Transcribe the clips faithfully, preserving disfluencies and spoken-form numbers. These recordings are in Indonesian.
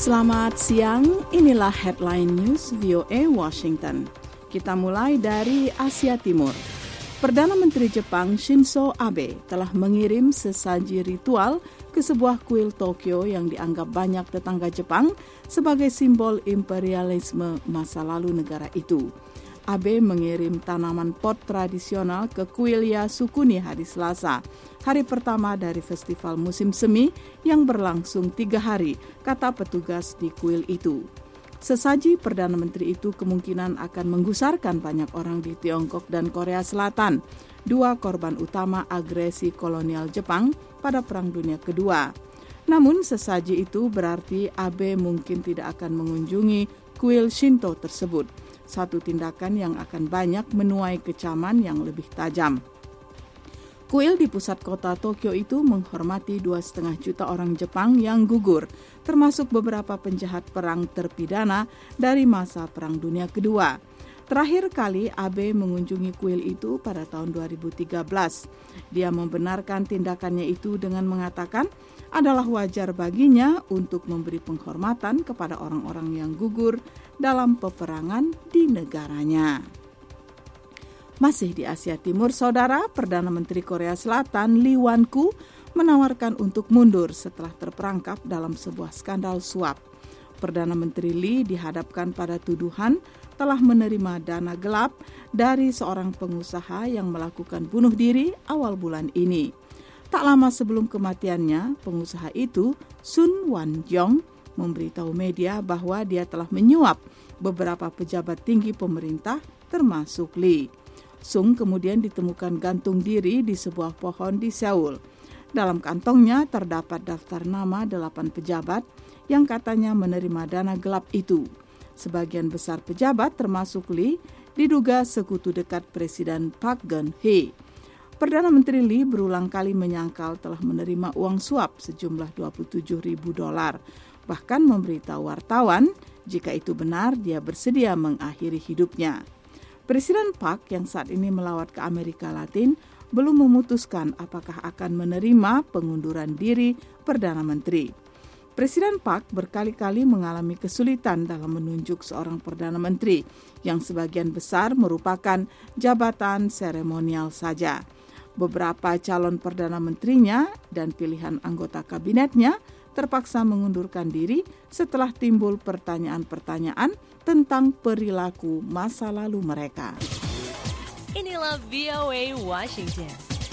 Selamat siang, inilah Headline News V O A Washington. Kita mulai dari Asia Timur. Perdana Menteri Jepang Shinzo Abe telah mengirim sesaji ritual ke sebuah kuil Tokyo yang dianggap banyak tetangga Jepang sebagai simbol imperialisme masa lalu negara itu. Abe mengirim tanaman pot tradisional ke kuil Yasukuni hari Selasa, hari pertama dari festival musim semi yang berlangsung tiga hari, kata petugas di kuil itu. Sesaji Perdana Menteri itu kemungkinan akan menggusarkan banyak orang di Tiongkok dan Korea Selatan, dua korban utama agresi kolonial Jepang pada Perang Dunia Kedua. Namun sesaji itu berarti Abe mungkin tidak akan mengunjungi kuil Shinto tersebut, satu tindakan yang akan banyak menuai kecaman yang lebih tajam. Kuil di pusat kota Tokyo itu menghormati dua setengah juta orang Jepang yang gugur, termasuk beberapa penjahat perang terpidana dari masa Perang Dunia Kedua. Terakhir kali Abe mengunjungi kuil itu pada tahun dua ribu tiga belas. Dia membenarkan tindakannya itu dengan mengatakan adalah wajar baginya untuk memberi penghormatan kepada orang-orang yang gugur dalam peperangan di negaranya. Masih di Asia Timur, Saudara, Perdana Menteri Korea Selatan Lee Wan-koo menawarkan untuk mundur setelah terperangkap dalam sebuah skandal suap. Perdana Menteri Lee dihadapkan pada tuduhan telah menerima dana gelap dari seorang pengusaha yang melakukan bunuh diri awal bulan ini. Tak lama sebelum kematiannya, pengusaha itu, Sun Wan-jong, memberitahu media bahwa dia telah menyuap beberapa pejabat tinggi pemerintah termasuk Lee. Sung kemudian ditemukan gantung diri di sebuah pohon di Seoul. Dalam kantongnya terdapat daftar nama delapan pejabat yang katanya menerima dana gelap itu. Sebagian besar pejabat termasuk Lee diduga sekutu dekat Presiden Park Geun-hye. Perdana Menteri Lee berulang kali menyangkal telah menerima uang suap sejumlah dua puluh tujuh ribu dolar. Bahkan memberitahu wartawan jika itu benar dia bersedia mengakhiri hidupnya. Presiden Park yang saat ini melawat ke Amerika Latin belum memutuskan apakah akan menerima pengunduran diri Perdana Menteri. Presiden Park berkali-kali mengalami kesulitan dalam menunjuk seorang Perdana Menteri yang sebagian besar merupakan jabatan seremonial saja. Beberapa calon Perdana Menterinya dan pilihan anggota kabinetnya terpaksa mengundurkan diri setelah timbul pertanyaan-pertanyaan tentang perilaku masa lalu mereka. Inilah V O A Washington.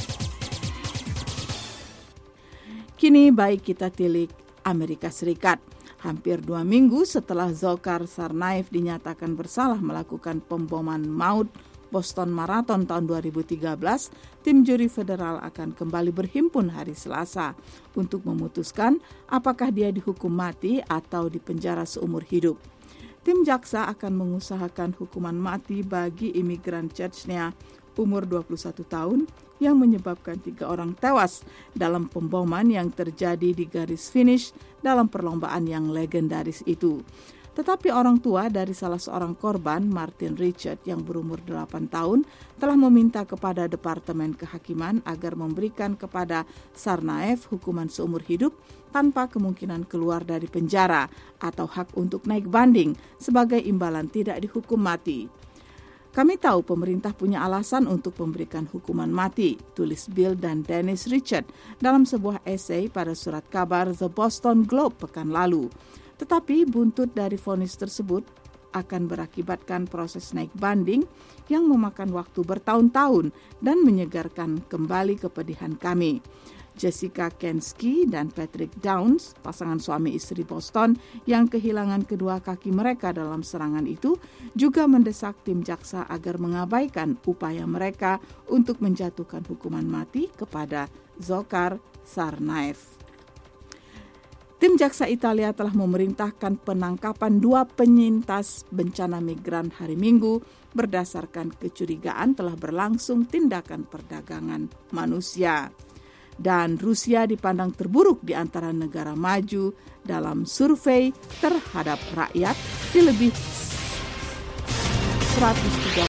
Kini baik kita tilik Amerika Serikat. Hampir dua minggu setelah Dzhokhar Tsarnaev dinyatakan bersalah melakukan pemboman maut Boston Marathon tahun dua ribu tiga belas, tim juri federal akan kembali berhimpun hari Selasa untuk memutuskan apakah dia dihukum mati atau dipenjara seumur hidup. Tim jaksa akan mengusahakan hukuman mati bagi imigran Chechnya umur dua puluh satu tahun yang menyebabkan tiga orang tewas dalam pemboman yang terjadi di garis finish dalam perlombaan yang legendaris itu. Tetapi orang tua dari salah seorang korban, Martin Richard, yang berumur delapan tahun, telah meminta kepada Departemen Kehakiman agar memberikan kepada Tsarnaev hukuman seumur hidup tanpa kemungkinan keluar dari penjara atau hak untuk naik banding sebagai imbalan tidak dihukum mati. Kami tahu pemerintah punya alasan untuk memberikan hukuman mati, tulis Bill dan Dennis Richard dalam sebuah esai pada surat kabar The Boston Globe pekan lalu. Tetapi buntut dari vonis tersebut akan berakibatkan proses naik banding yang memakan waktu bertahun-tahun dan menyegarkan kembali kepedihan kami. Jessica Kensky dan Patrick Downs, pasangan suami istri Boston yang kehilangan kedua kaki mereka dalam serangan itu, juga mendesak tim jaksa agar mengabaikan upaya mereka untuk menjatuhkan hukuman mati kepada Dzhokhar Tsarnaev. Tim jaksa Italia telah memerintahkan penangkapan dua penyintas bencana migran hari Minggu berdasarkan kecurigaan telah berlangsung tindakan perdagangan manusia. Dan Rusia dipandang terburuk di antara negara maju dalam survei terhadap rakyat di lebih seratus tiga